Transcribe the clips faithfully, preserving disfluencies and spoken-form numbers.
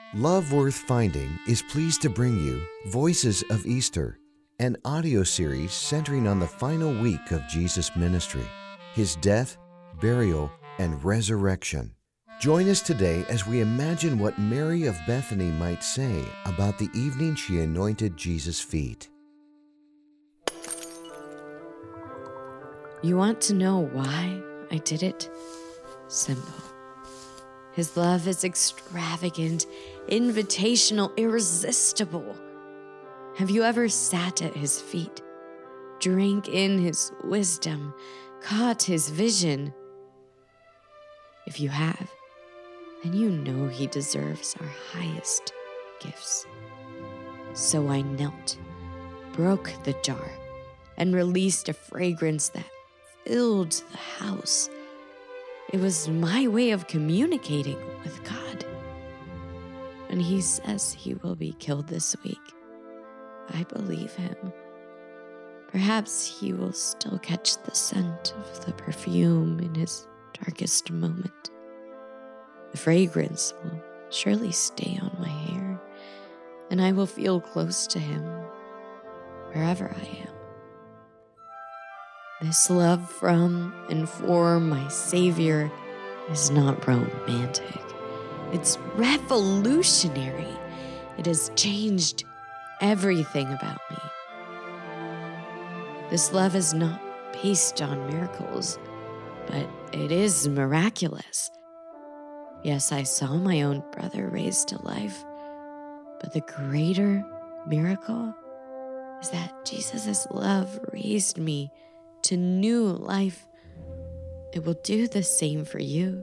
Love Worth Finding is pleased to bring you Voices of Easter, an audio series centering on the final week of Jesus' ministry, his death, burial, and resurrection. Join us today as we imagine what Mary of Bethany might say about the evening she anointed Jesus' feet. You want to know why I did it? Simple. His love is extravagant, invitational, irresistible. Have you ever sat at his feet, drank in his wisdom, caught his vision? If you have, then you know he deserves our highest gifts. So I knelt, broke the jar, and released a fragrance that filled the house. It was my way of communicating with God. And he says he will be killed this week. I believe him. Perhaps he will still catch the scent of the perfume in his darkest moment. The fragrance will surely stay on my hair, and I will feel close to him wherever I am. This love from and for my Savior is not romantic. It's revolutionary. It has changed everything about me. This love is not based on miracles, but it is miraculous. Yes, I saw my own brother raised to life, but the greater miracle is that Jesus' love raised me to new life. It will do the same for you.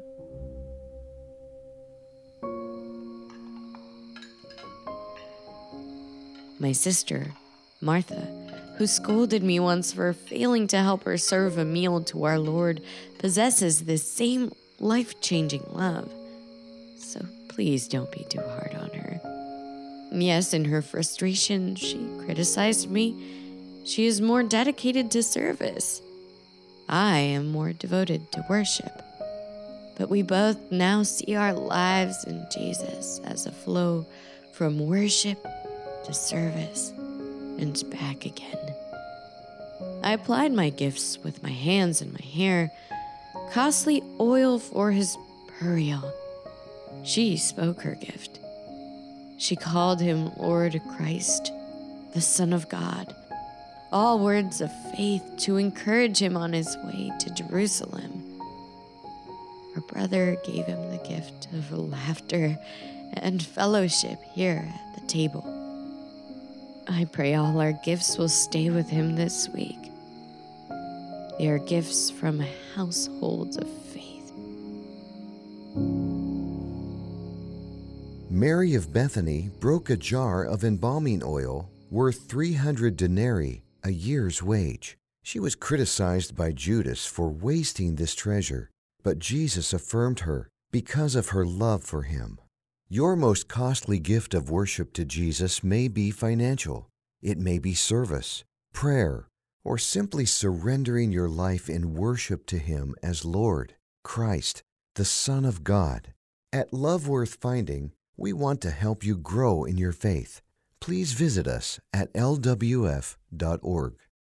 My sister, Martha, who scolded me once for failing to help her serve a meal to our Lord, possesses this same life-changing love. So please don't be too hard on her. Yes, in her frustration, she criticized me. She is more dedicated to service. I am more devoted to worship. But we both now see our lives in Jesus as a flow from worship to service and back again. I applied my gifts with my hands and my hair, costly oil for his burial. She spoke her gift. She called him Lord Christ, the Son of God. All words of faith to encourage him on his way to Jerusalem. Her brother gave him the gift of laughter and fellowship here at the table. I pray all our gifts will stay with him this week. They are gifts from a household of faith. Mary of Bethany broke a jar of embalming oil worth three hundred denarii, a year's wage. She was criticized by Judas for wasting this treasure, but Jesus affirmed her because of her love for him. Your most costly gift of worship to Jesus may be financial. It may be service, prayer, or simply surrendering your life in worship to him as Lord, Christ, the Son of God. At Love Worth Finding, we want to help you grow in your faith. Please visit us at L W F dot org.